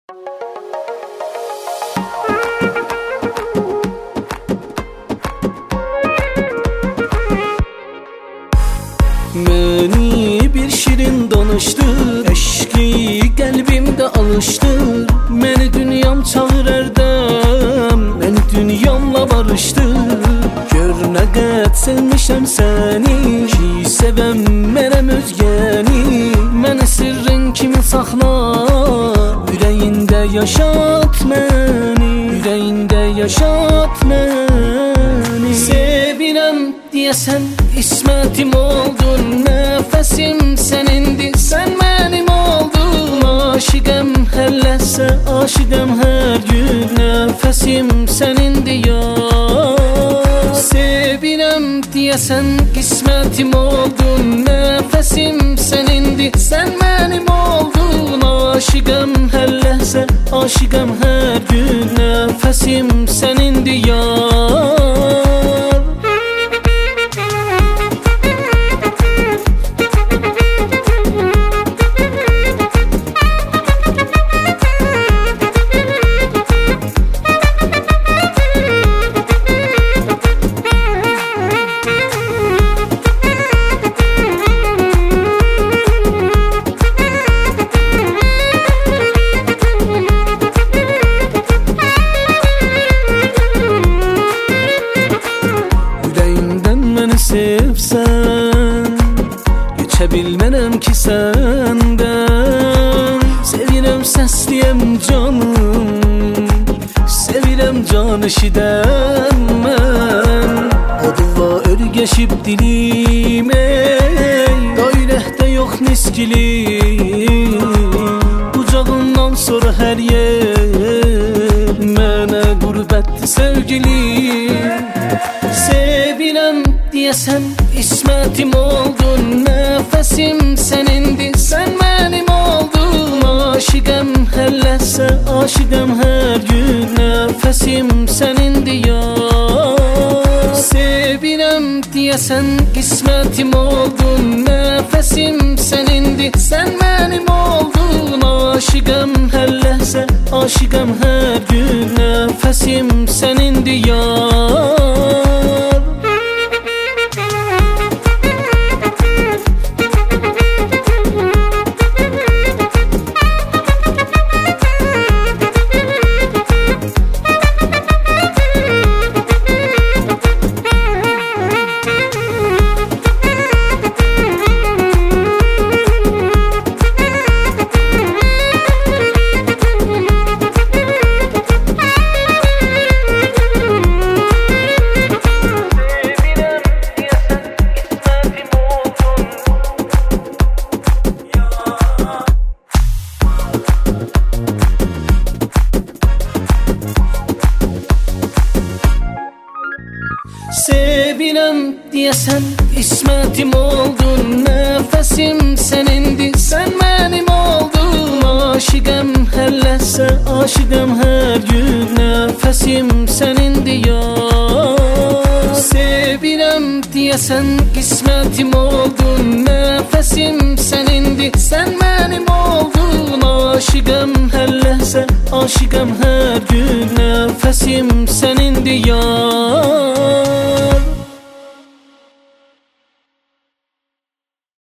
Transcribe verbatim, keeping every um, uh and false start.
Məni bir şirin danışdır, eşqi qəlbimdə alışdır. Məni dünyam çağır ərdəm, məni dünyamla barışdır. Gör nə qəd sevmişəm səni, ki sevəm mənəm özgəni. Məni sirrin kimi saxla, ürəyində yaşat məni, ürəyində yaşat məni. Sevirəm deyəsən İsmətim oldun, nəfəsim sənindir, sən mənim oldun. Aşiqəm hər ləhsə, aşiqəm hər gün, nəfəsim sənindir yar. Sevirəm deyəsən qismətim oldun, nəfəsim sənindir, sən mənim oldun. Aşiqəm hər ləhsə, aşiqəm hər gün, nəfəsim sənindir yar. Sevsən, geçə bilmənəm ki səndən. Sevirəm səsliyəm canım, sevirəm can eşidən mən. Adıva örgəşib dilim, ey dairəhdə yox niskilim. Bucağından sonra hər yer mənə qurbətdir sevgilim. Sevirəm deyəsən İsmətim oldun, nəfəsim sənindir, sən mənim oldun. Aşiqəm hər ləhsə, aşiqəm hər gün, nəfəsim sənindir yar. Sevirəm deyəsən qismətim oldun, nəfəsim sənindir, sən mənim oldun. Aşiqəm hər ləhsə, aşiqəm hər gün, nəfəsim sənindir yar. Sevirəm deyəsən İsmətim oldun, nəfəsim sənindir, sən mənim oldun. Aşiqəm hər ləhsə, aşiqəm hər gün, nəfəsim sənindir yar. Sevirəm deyəsən qismətim oldun, nəfəsim sənindir, sən mənim oldun. Aşiqəm hər ləhsə, aşiqəm hər gün, nəfəsim sənindir yar.